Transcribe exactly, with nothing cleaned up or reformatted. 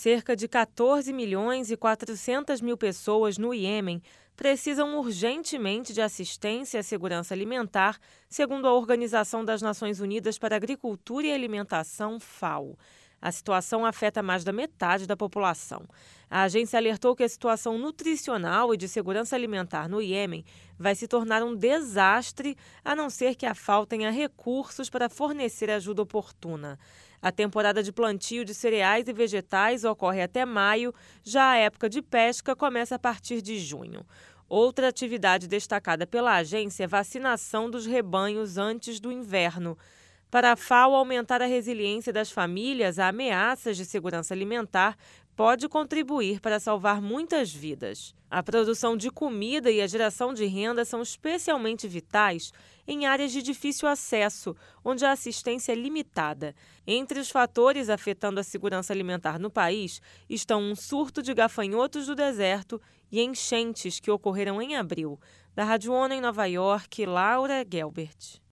Cerca de quatorze milhões e quatrocentas mil pessoas no Iêmen precisam urgentemente de assistência à segurança alimentar, segundo a Organização das Nações Unidas para a Agricultura e Alimentação, FAO. A situação afeta mais da metade da população. A agência alertou que a situação nutricional e de segurança alimentar no Iêmen vai se tornar um desastre, a não ser que a FAO tenha recursos para fornecer ajuda oportuna. A temporada de plantio de cereais e vegetais ocorre até maio, já a época de pesca começa a partir de junho. Outra atividade destacada pela agência é a vacinação dos rebanhos antes do inverno. Para a FAO, aumentar a resiliência das famílias a ameaças de segurança alimentar pode contribuir para salvar muitas vidas. A produção de comida e a geração de renda são especialmente vitais em áreas de difícil acesso, onde a assistência é limitada. Entre os fatores afetando a segurança alimentar no país estão um surto de gafanhotos do deserto e enchentes que ocorreram em abril. Da Rádio ONU em Nova York, Laura Gelbert.